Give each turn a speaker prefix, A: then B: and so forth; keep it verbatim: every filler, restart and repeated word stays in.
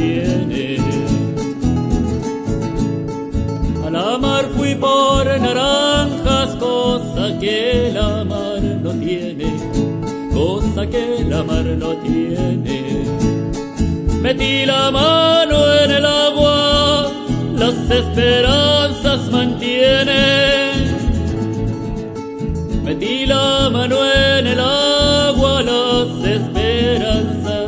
A: tiene. A la mar fui por naranjas, cosa que la mar no tiene, cosa que la mar no tiene. Metí la mano en el agua, las esperanzas mantiene. Metí la mano en el agua, las esperanzas